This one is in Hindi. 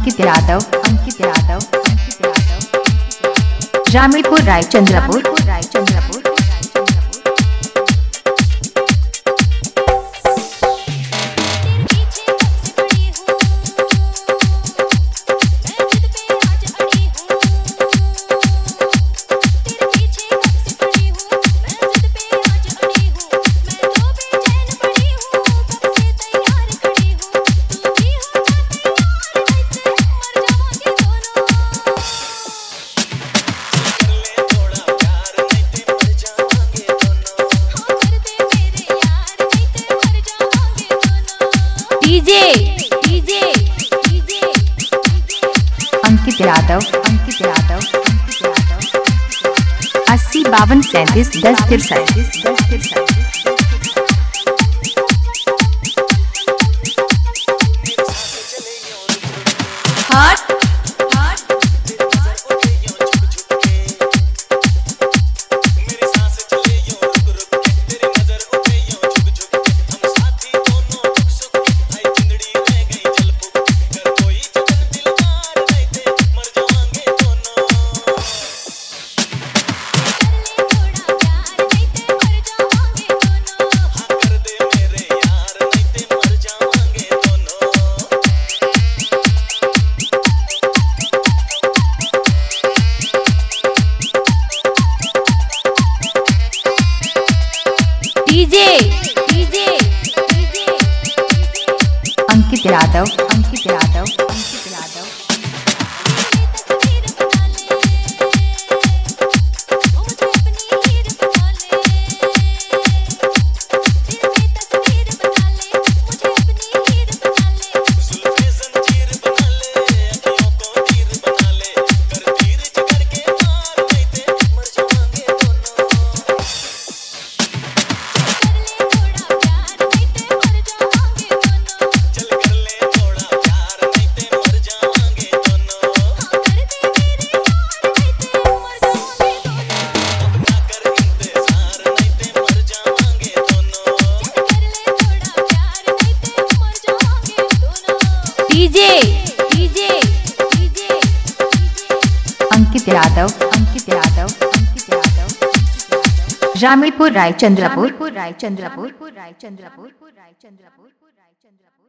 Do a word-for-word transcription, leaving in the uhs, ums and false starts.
अंकित Yadav Ankit Yadav Ankit Yadav Ramipur Raichandrapur Raichandrapur DJ DJ DJ Ankit Yadav Ankit Yadav Ankit Yadav अस्सी बावन सैंतीस दस तिरसठ दस तिरसठ हट DJ DJ DJ Ankit Yadav Ankit Yadav Ankit Yadav DJ DJ DJ Ankit Yadav Ankit Yadav Ankit Yadav Ramipur Raichandrapur Raichandrapur Raichandrapur Raichandrapur रायचंद्रपुर